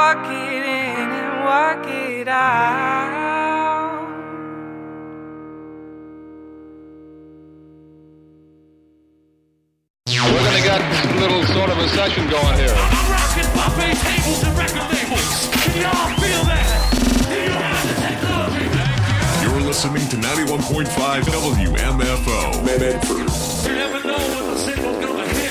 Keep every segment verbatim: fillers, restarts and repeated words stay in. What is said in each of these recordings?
walk it in and walk it out. We're gonna get a little sort of a session going here. I'm rocking buffet tables and record labels. Can y'all feel that? Do you have the technology? Thank you. You're listening to ninety-one point five W M F O. Medford. You never know when the signal's gonna hit.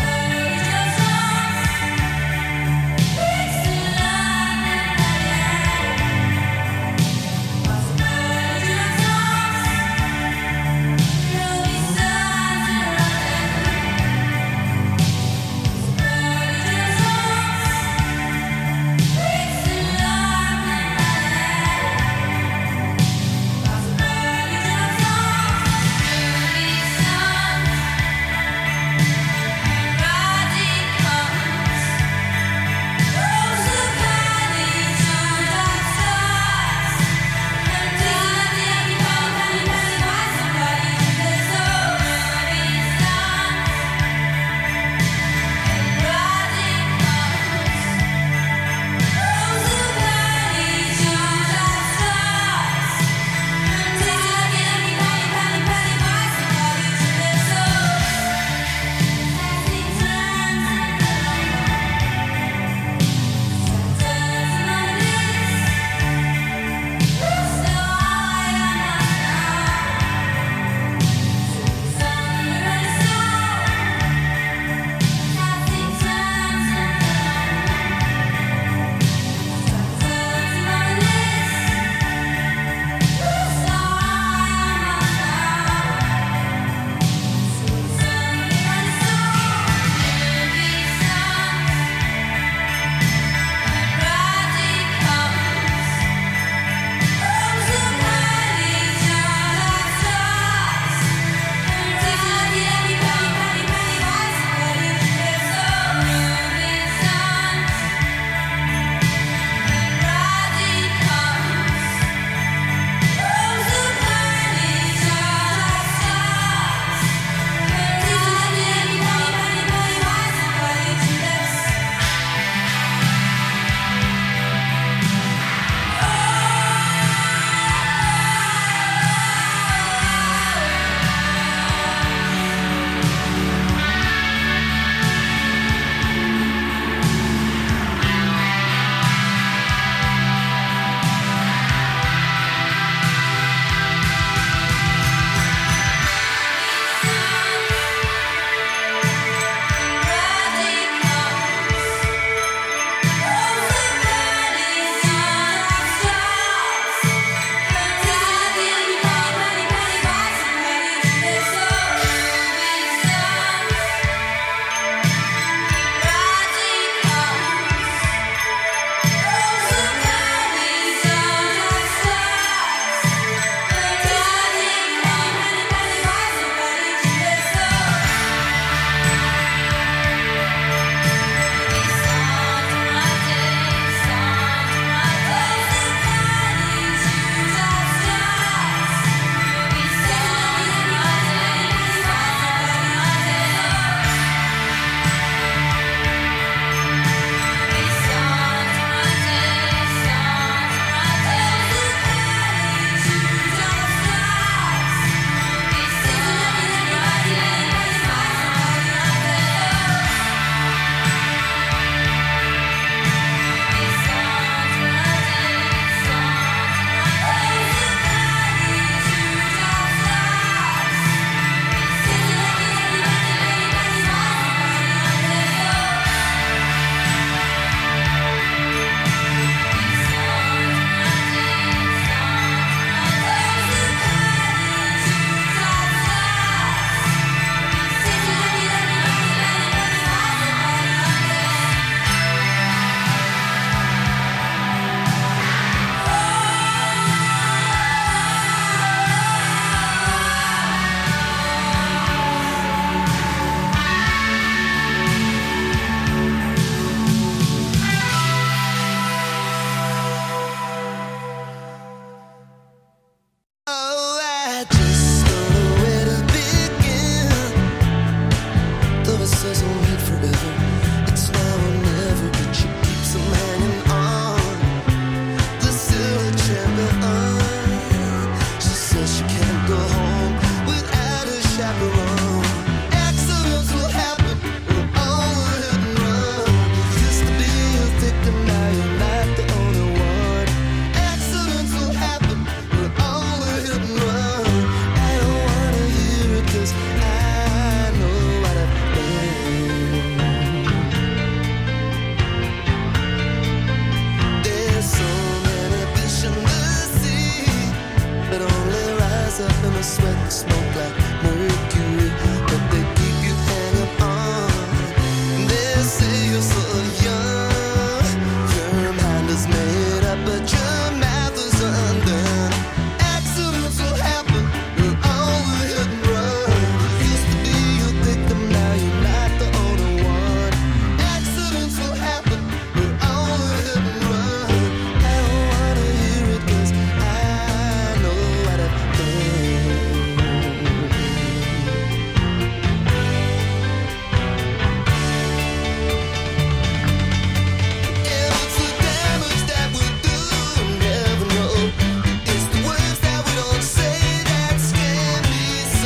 Yeah.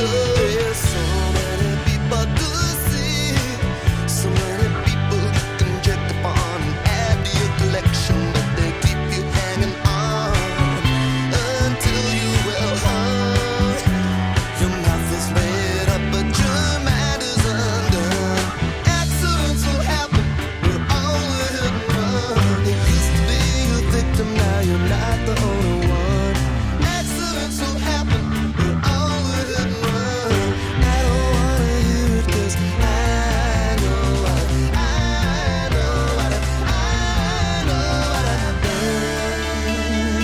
There's so many people to see, so many people you can check upon and add to your collection, but they keep you hanging on until you will hung. Your mouth is made up, but your mind is undone. Accidents will happen, we're all a hit and run. You used to be a victim, now you're not the only one. Accidents will happen, we're all a hit and run. I don't wanna hear it 'cause I know what, I know what, I know what I've done.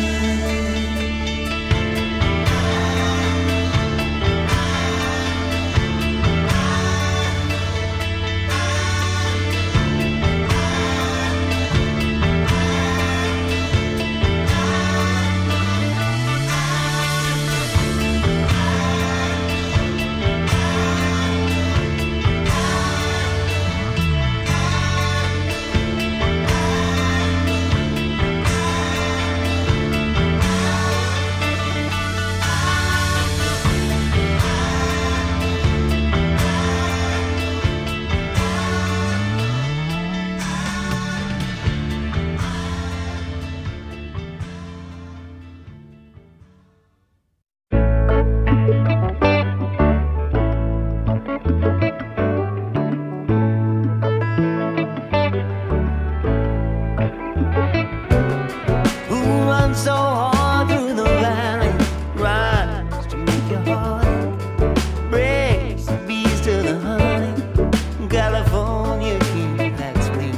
Who runs so hard through the valley, runs to make your heart, brings the bees to the honey, California king, that's me.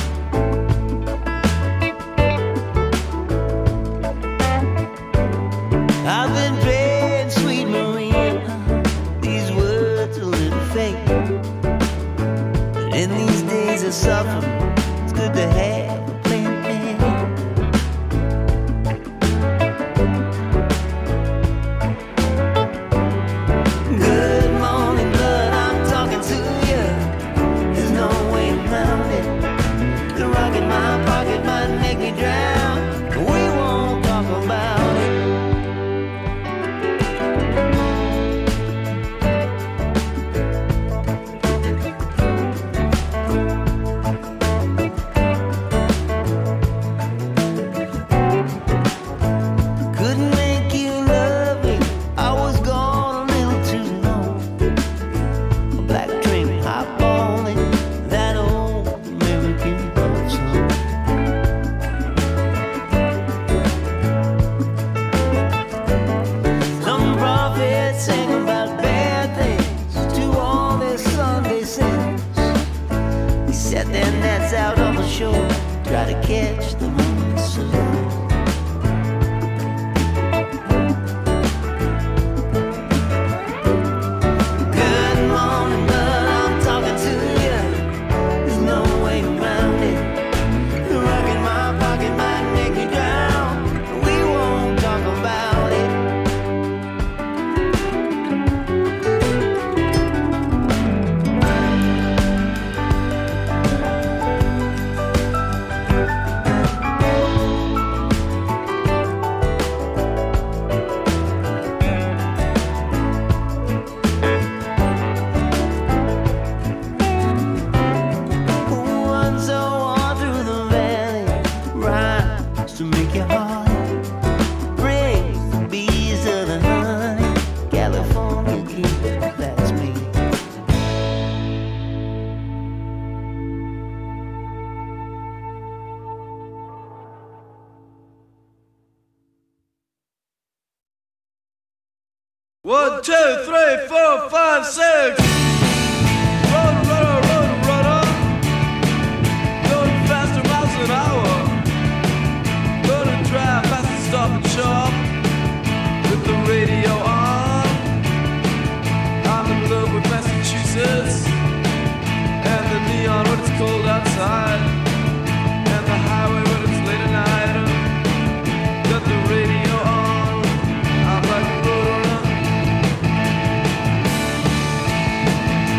I've been praying, sweet Maria, these words a little fake, but in these days of suffering, it's good to have a plan. Good morning, blood, I'm talking to you. There's no way around it. The rock in my pocket might make me drown. We won't talk about it. Couldn't make you love me. I was gone a little too long. A black train hop on it, that old American love song. Some prophets sang about bad things to all their Sunday sins. They set their nets out on the shore, try to catch the morning sun. Good morning, blood, I'm talking to you. There's no way around it. The rock in my pocket might make me drown. We won't talk about it. Who runs so hard through the valley, rhymes to make your heart, brings the bees to the honey, California king, that's me. One, two, three, four, five, six. Run, run, run, run up. Going faster miles an hour. Gonna drive fast and stop and shop with the radio on. I'm in love with Massachusetts and the neon when it's cold outside, and the highway when it's late at night. Got the radio on. I'm like a roadrunner.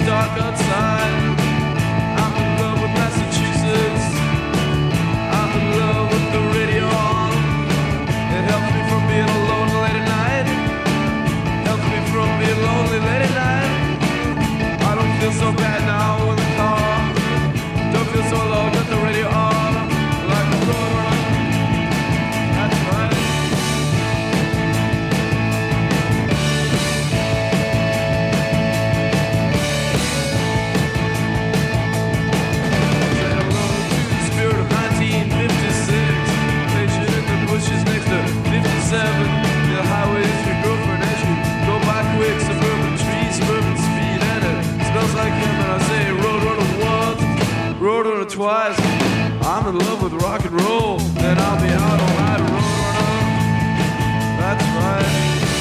dark outside. I'm in love with Massachusetts. I'm in love with the radio on. It helps me from being alone late at night. Helps me from being lonely late at night. I don't feel so bad now in the car. Don't feel so low, got the radio on. Like a road. That's right. fifty-seven, the highways your girlfriend as you go by quick, suburban trees, suburban speed, and it smells like him. And I say, road runner once, road runner twice. I'm in love with rock and roll, and I'll be out all night, road runner. That's right.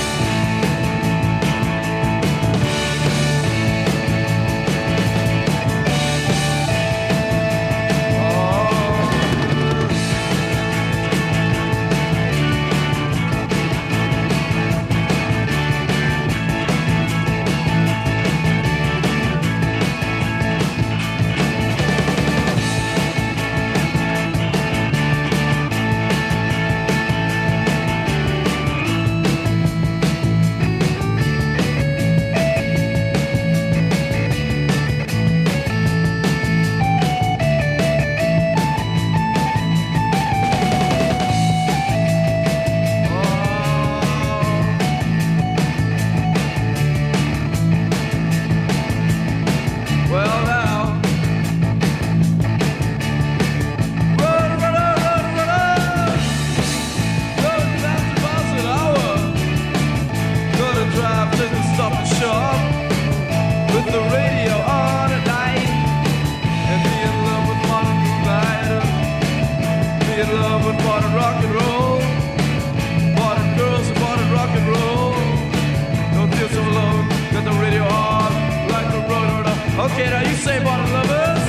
Okay, now you say bottom lovers.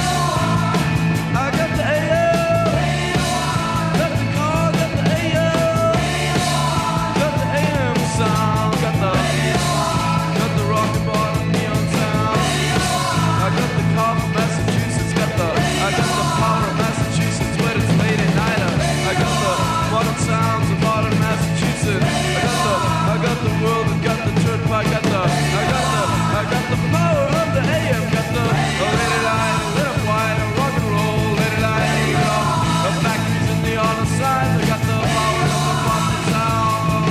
I got the A O. Got the car, got the A O. Got the A M sound. Got the got the rock and bottom neon sound. I got the car from Massachusetts. Got the I got the power of Massachusetts when it's late at night. I got the modern sounds of modern Massachusetts. I got the I got the world and got the turnpike. Got the I got the I got the power of the A M. Got the oh, let it lie, lit up white, rock and roll, let it lie, you know. The factories and the on the signs. I got the power of the modern sound.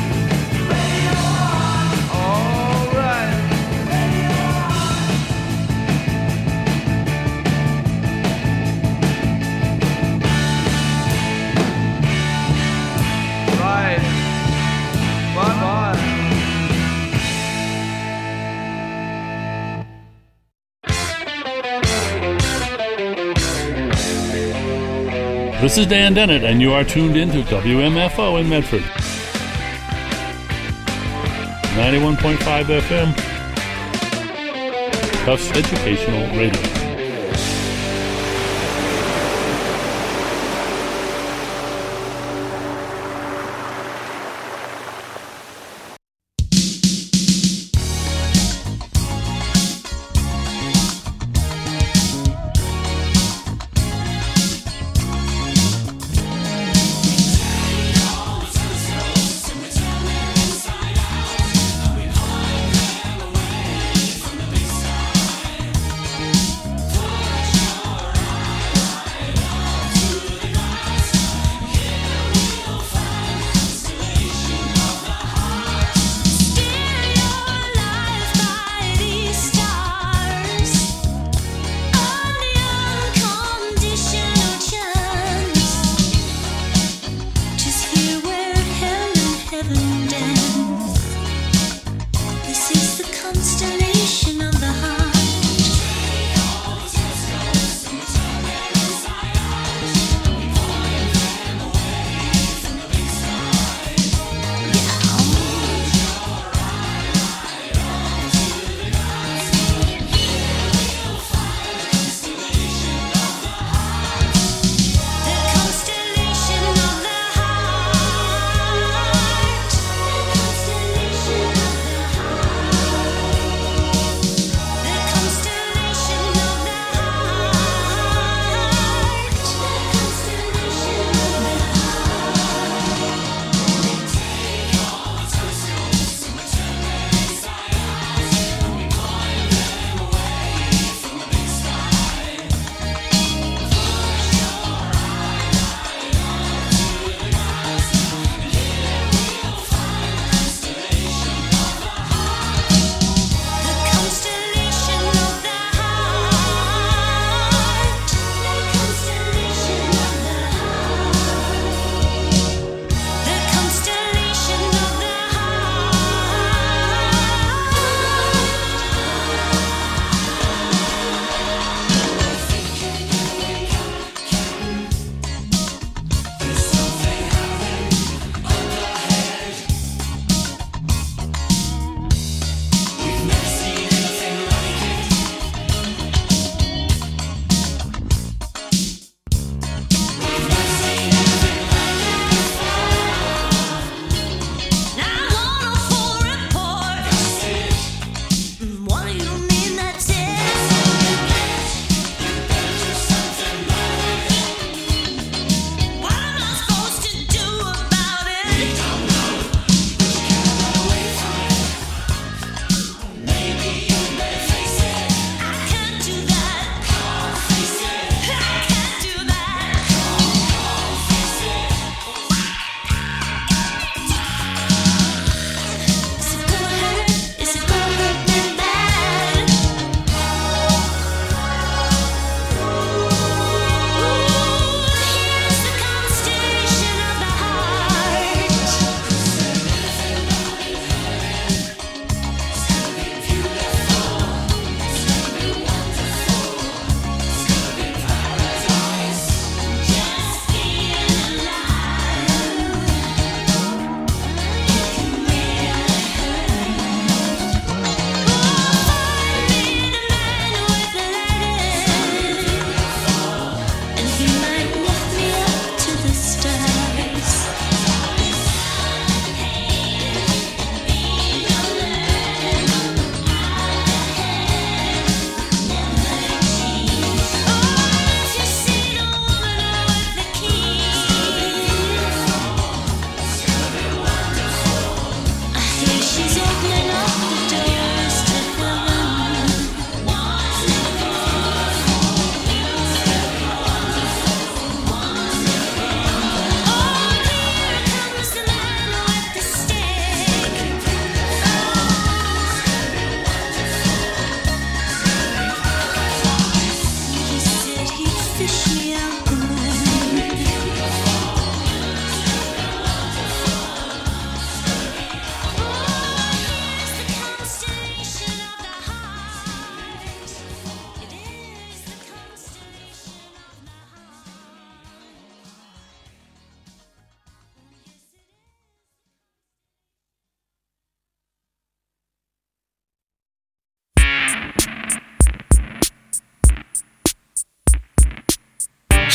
All right. Right. Bye bye. This is Dan Dennett, and you are tuned in to W M F O in Medford. ninety-one point five F M, Tufts Educational Radio.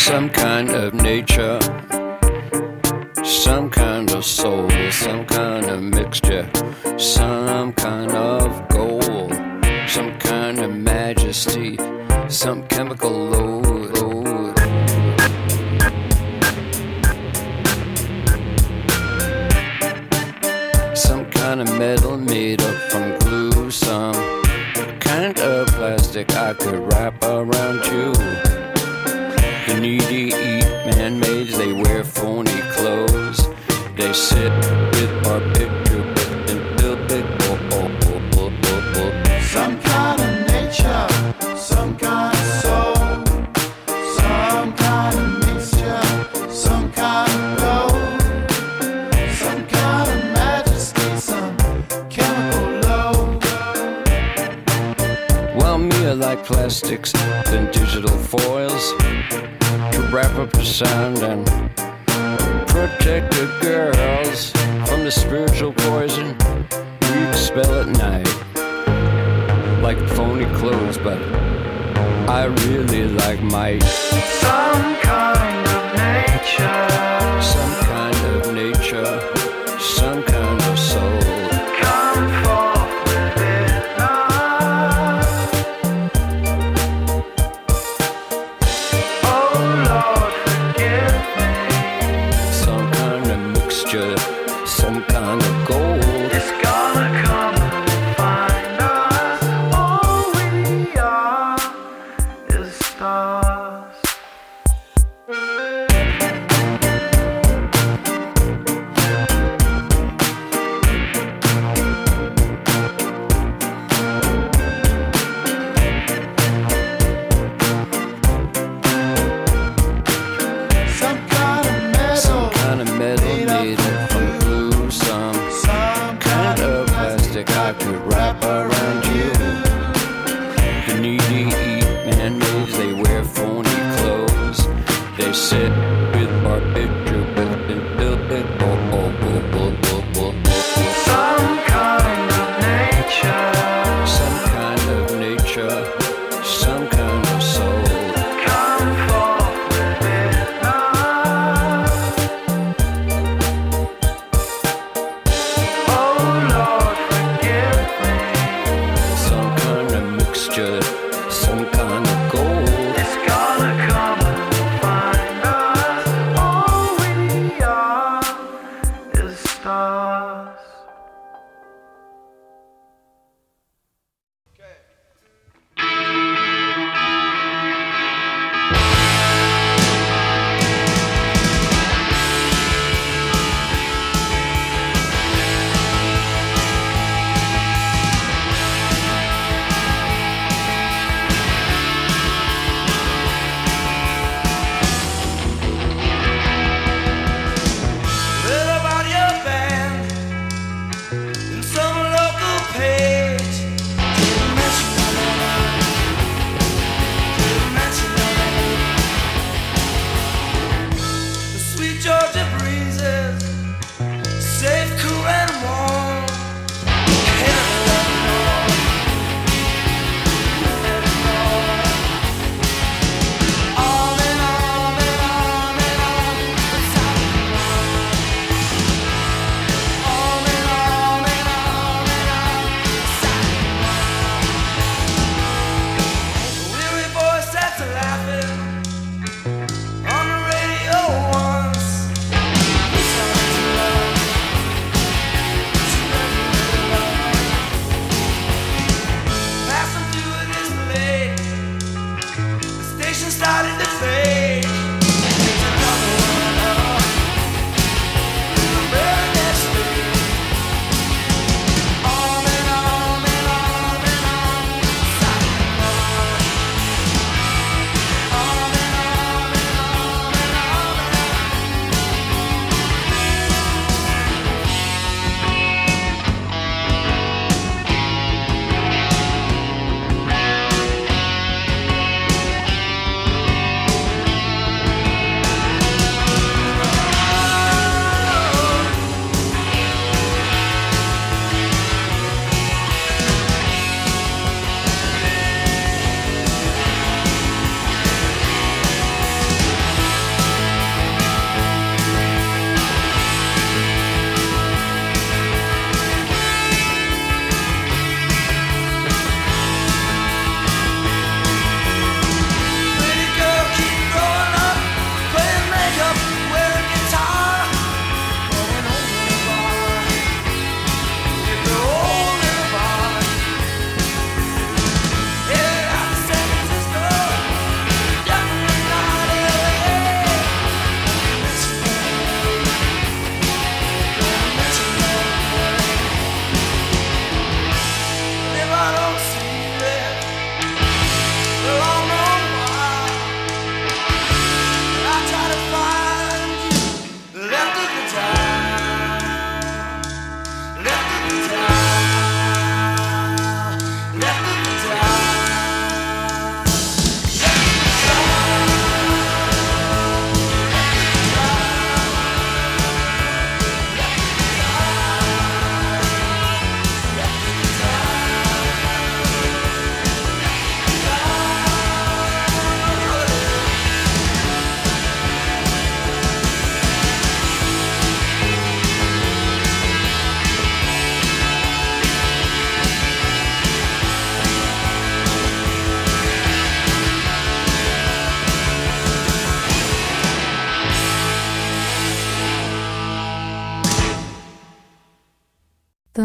some kind of nature, some kind of soul, some kind of mixture, some kind of gold, some kind of majesty, some chemical load, load. Some kind of metal made up from glue, some kind of plastic I could wrap around you. The needy eat man-mades, they wear phony clothes. They sit with our picture and build big oh, oh, oh, oh, oh, oh. Some kind of nature, some kind of soul, some kind of mixture, some kind of gold, some kind of majesty, some chemical load. Well, me, I like plastics and digital foils to wrap up the sound and protect the girls from the spiritual poison we expel at night. Like phony clothes, but I really like might. Some kind of nature, Some kind of nature, some kind of soul. come forth with it now. Oh Lord, forgive me. Some kind of mixture, some kind of gold. It's gonna come and find us. All we are is stars. Some kind of metal, Some kind of metal made up from glue, some some kind of plastic I could wrap around you. The needy eat man-mades, they wear phony clothes. They sit with our picture and build big oh, oh, oh, oh, oh, oh, oh. some kind of nature. Some kind of nature, some kind of soul. Come forth with it now. Oh Lord, forgive me. Some kind of mixture, some kind of gold. It's gonna come and find us. All we are is stars.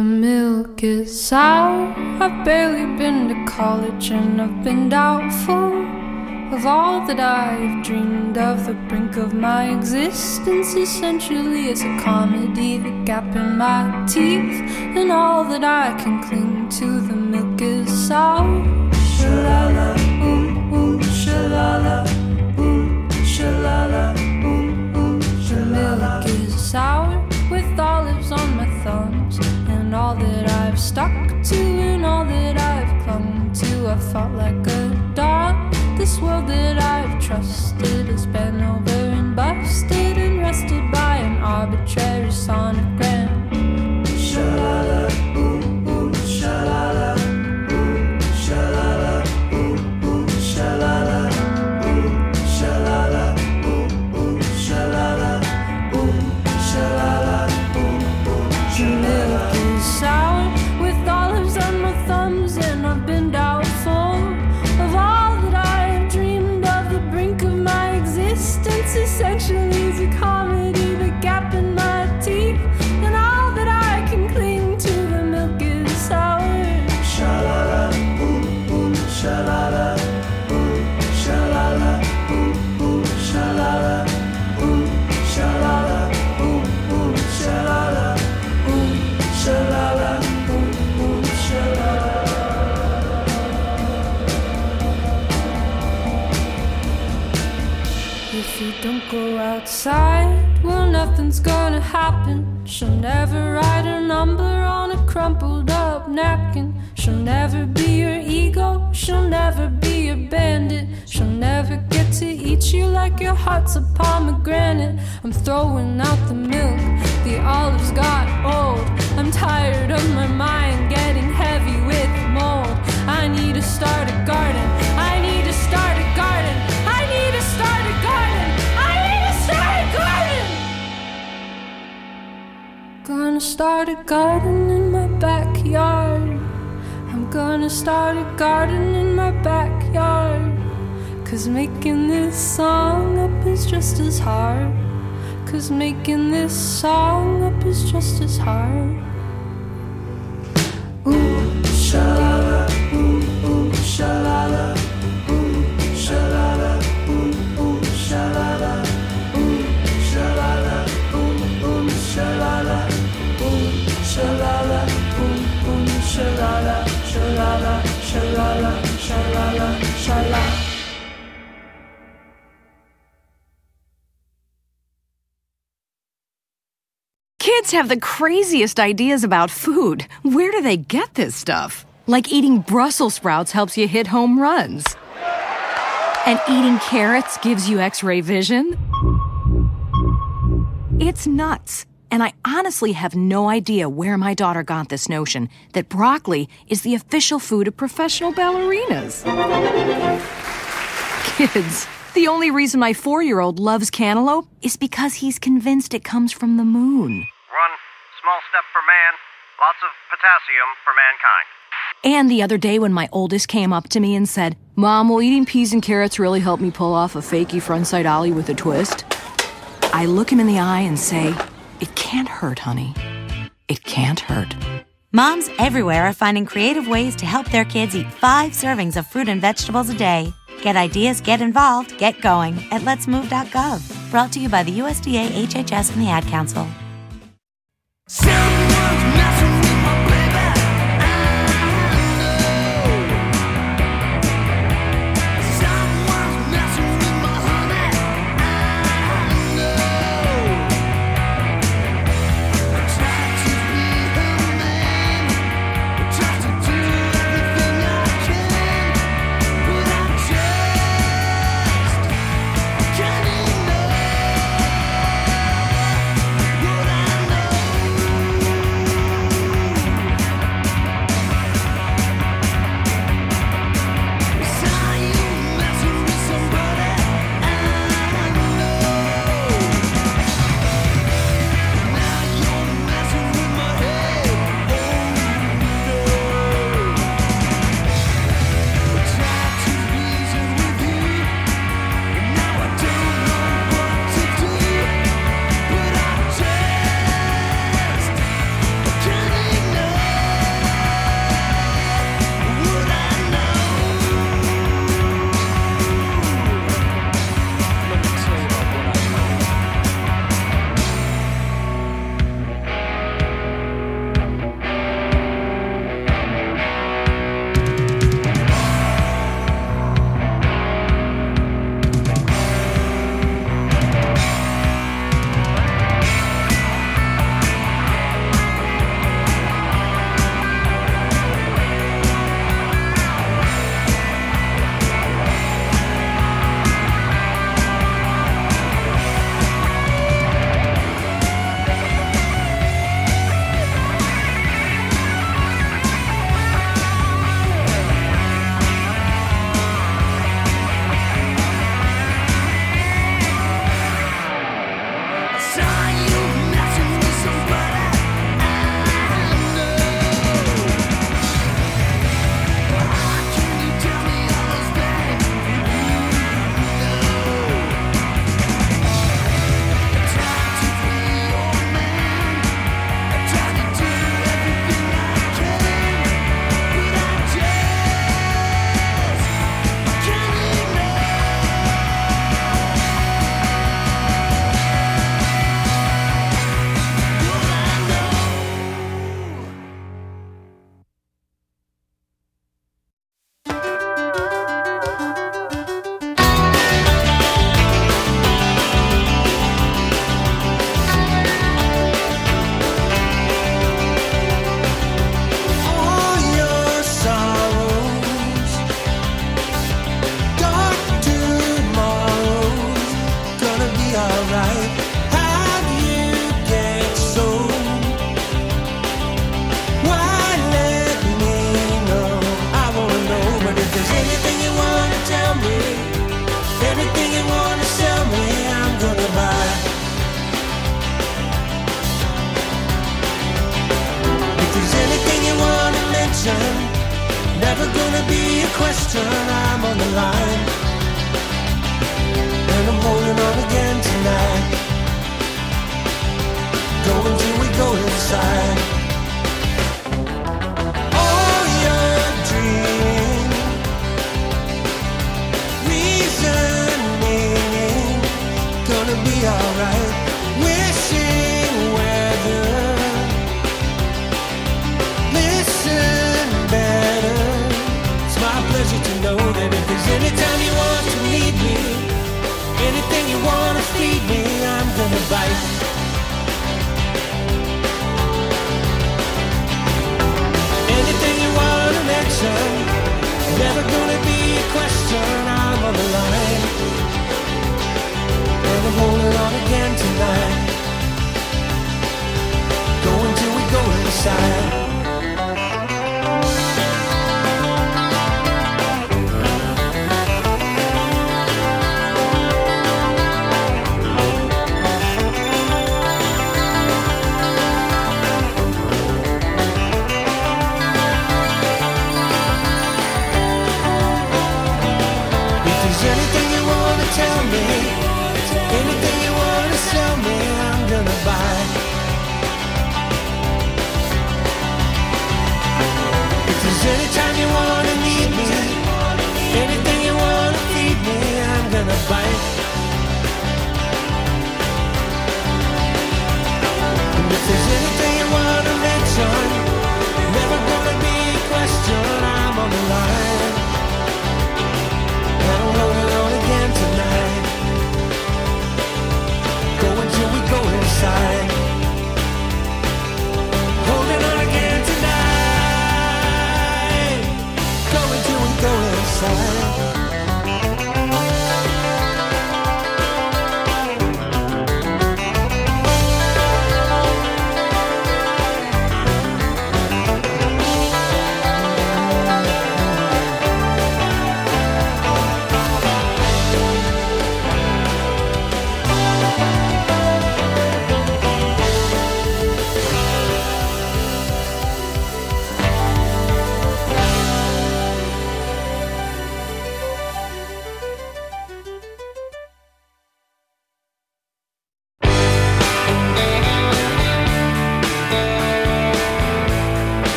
the milk is sour. I've barely been to college and I've been doubtful of all that I've dreamed of. The brink of my existence essentially is a comedy. The gap in my teeth and all that I can cling to. The milk is sour. Shalala, ooh, ooh, shalala, ooh, shalala, ooh, ooh. The milk is sour with olives on my thumbs, and all that I've stuck to and all that I've clung to. I fought like a dog. This world that I've trusted has been over and busted and rested by an arbitrary sonogram. Shalala, ooh, ooh, shalala, ooh, shalala, ooh, ooh, shalala, ooh, shalala, ooh, ooh, shalala, ooh, shalala, ooh, ooh, shalala. The milk is sour with olives on my thumbs, and I've been doubtful of all that I've dreamed of. The brink of my existence essentially is a comedy. The gap in my teeth and all that I can cling to. The milk is sour. Shalala, ooh, ooh, shalala, ooh, shalala, ooh, ooh, shalala, ooh, shalala, ooh, ooh, shalala, ooh, shalala, ooh, ooh, shalala. If you don't go outside, well, nothing's gonna happen. She'll never write her number on a crumpled up napkin. She'll never be your ego, she'll never be your bandit. She'll never get to eat you like your heart's a pomegranate. I'm throwing out the milk, the olives got old. I'm tired of my mind getting heavy with mold. I need to start a garden, I need to start a garden, I need to start a garden, I need to start a garden. Gonna start a garden in my backyard. I'm gonna start a garden in my backyard. Cause making this song up is just as hard. Cause making this song up is just as hard. Ooh, shalala, ooh, ooh, shalala, ooh, shalala, ooh, ooh, shalala, ooh, shalala, ooh, ooh, shalala, ooh, shalala, ooh, ooh, shalala, shalala, shalala, shalala, shalala. Kids have the craziest ideas about food. Where do they get this stuff? Like eating Brussels sprouts helps you hit home runs. And eating carrots gives you X-ray vision. It's nuts. And I honestly have no idea where my daughter got this notion that broccoli is the official food of professional ballerinas. Kids, the only reason my four-year-old loves cantaloupe is because he's convinced it comes from the moon. Run, small step for man, lots of potassium for mankind. And the other day when my oldest came up to me and said, Mom, will eating peas and carrots really help me pull off a fakey frontside ollie with a twist? I look him in the eye and say, it can't hurt, honey. It can't hurt. Moms everywhere are finding creative ways to help their kids eat five servings of fruit and vegetables a day. Get ideas, get involved, get going at lets move dot gov. Brought to you by the U S D A, H H S, and the Ad Council. Someone's messing with my baby. Someone's messing with my honey. I try to be her man. I try to do everything I can, but I just can't ignore what I know.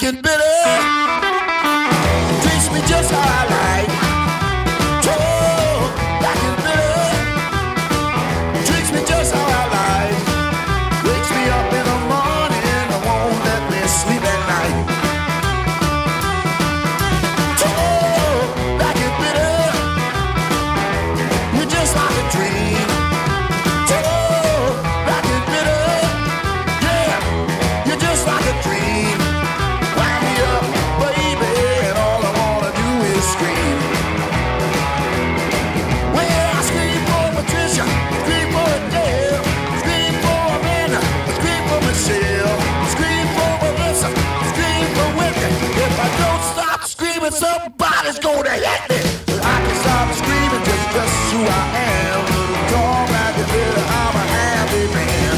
and bitter. Treats me just how I like. Oh, black and bitter. Treats me just how I like. Wakes me up in the morning and won't let me sleep at night. Oh, black and bitter. You're just like a dream. Oh, black and bitter. Yeah, you're just like a dream. Wind me up, baby, and all I wanna do is scream. Well, I scream for Patricia, scream for Adele, scream for Amanda, scream for Michelle, scream for Melissa, scream for Whitney. If I don't stop screaming, somebody's gonna hit me. But I can stop screaming just, just who I am. Call back and bitter, I'm a happy man.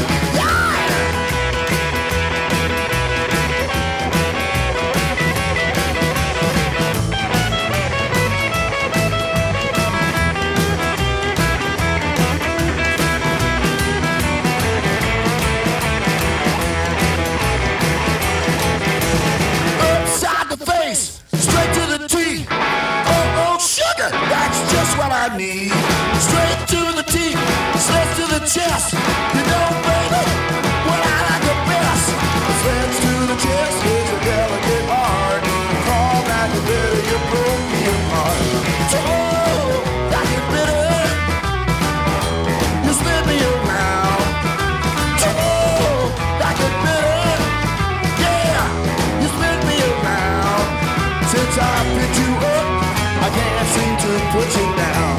Upside the face, straight to the teeth. Oh, oh, sugar, that's just what I need. Straight to the teeth, straight to the chest. You know, baby, what I like the best. Straight to the chest is a delicate heart. Call back the bitter, you broke me apart. Oh, like it bitter, you spin me around. Oh, like it bitter, yeah, you spin me around. Since I picked you up, I can't seem to put you down.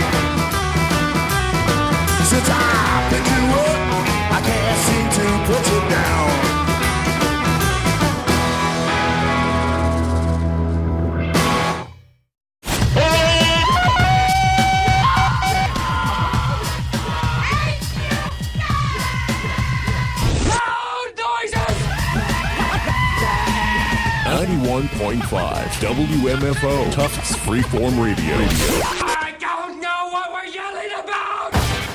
Since I picked you up, I can't seem to put you down. ninety-one point five W M F O Tufts Freeform Radio. I don't know what we're yelling about!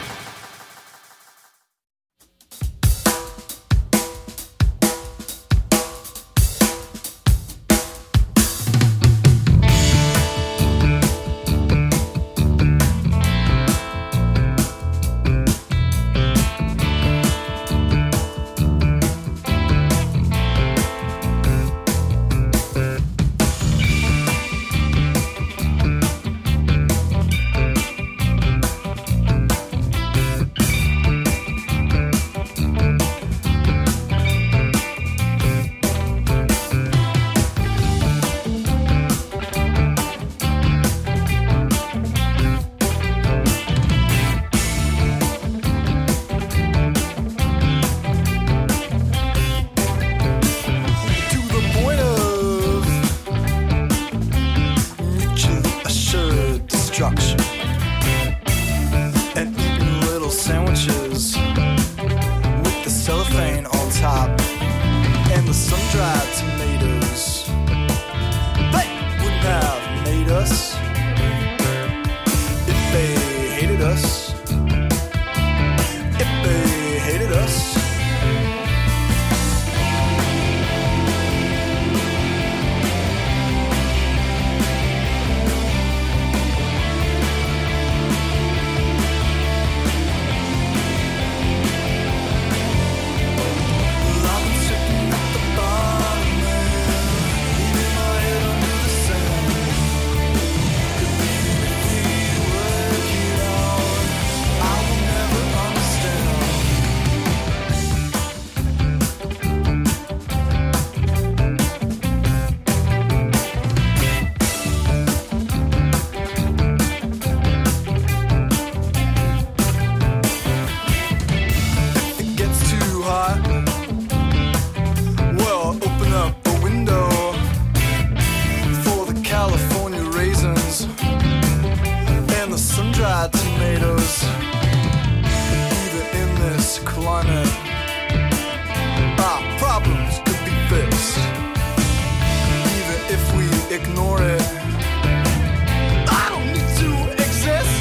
To the point of mutually assured destruction, and eating little sandwiches with the cellophane on top and the sun-dried tomatoes. They wouldn't have made us if they hated us. If they hated us. It gets too hot. Well, open up a window for the California raisins and the sun-dried tomatoes. Even in this climate, our problems could be fixed. Even if we ignore it, I don't need to exist.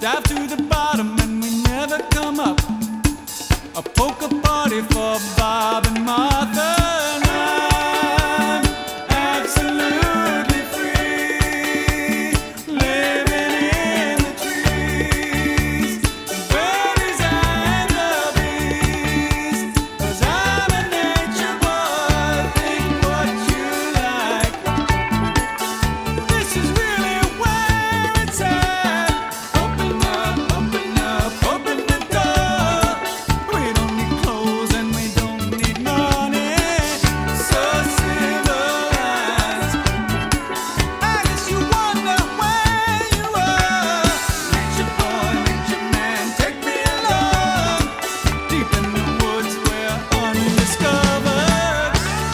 dive to the bottom and we never come up. A polka party for Bob and Martha. And I'm absolutely free, living in the trees, the birdies and the bees. 'Cause I'm a nature boy, think what you like. This is really where it's at. Open up, open up, open the door. We don't need clothes and we don't need money. So civilized. I guess you wonder where you are. Nature boy, nature man, take me along. Deep in the woods where undiscovered.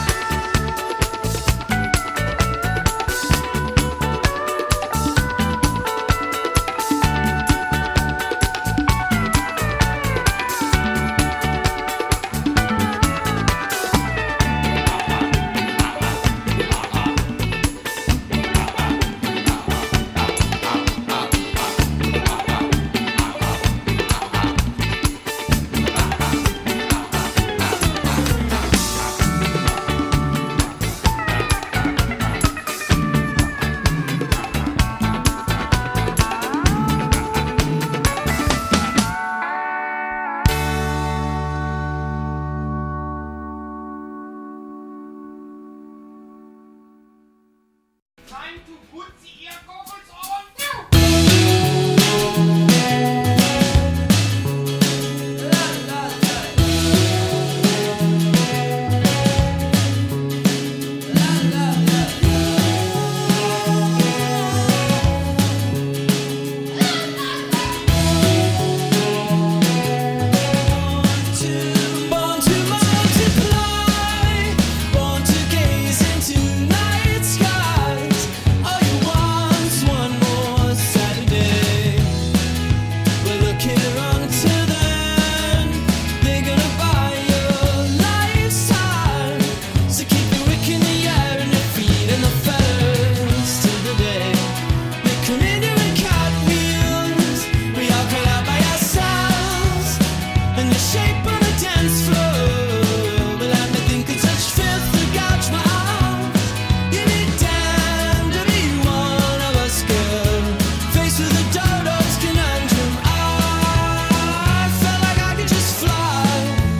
Born to multiply, born to gaze into night skies. All you want, one more Saturday. Well, look here until then, they're gonna buy your lifetime. So keep your wick in the air and your feet in the feathers till the day they come in doing cartwheels. We all cut out by ourselves and the shape of the dance floor. But let me think of such filth to gouge my eyes. You'd be damned to be one of us, girl. Faced with a dodo's conundrum, I felt like I could just fly.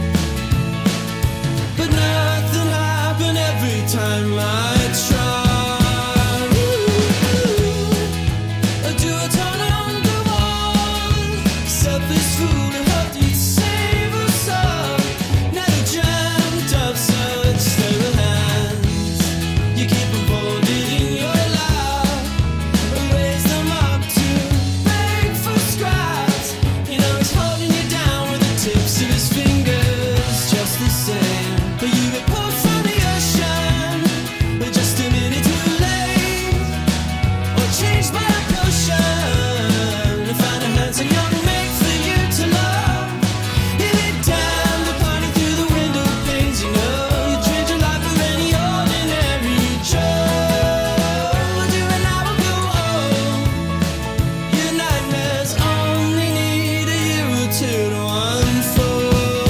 But nothing happened every time I tried. Ooh, do a turn on the wall. Selfish fool who hoped you'd save us all. Never dreamt of such stable hands. You keep them folded in your lap, raise them up to beg for scraps. You know he's holding you down with the tips of his fingers, just the same. But you get pulled from the ocean, but just a minute too late. Or changed by a potion to find a handsome young mate for you to love. You be damned to party through the window panes. You know you trade your life for any ordinary Joe. Do an hour go old. Your nightmares only need a year or two to unfold.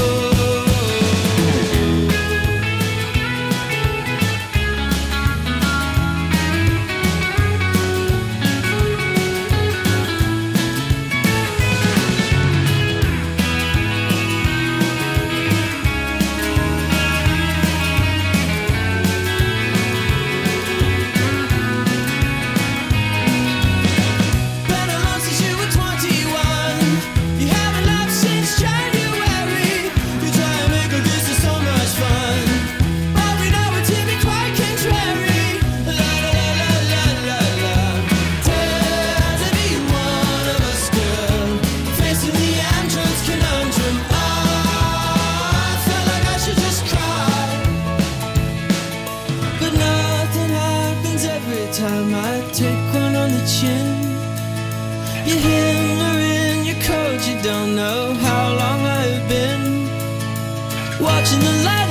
Been alone since you were twenty-one. You haven't laughed since January. You try and make a this is so much fun, but we know it to be quite contrary. La la la la la la. Dare to be one of us, girl. Facing the android's conundrum, I felt like I should just cry. But nothing happens every time I take one on the chin. You hammer in your coat, you don't know how long I've been watching the light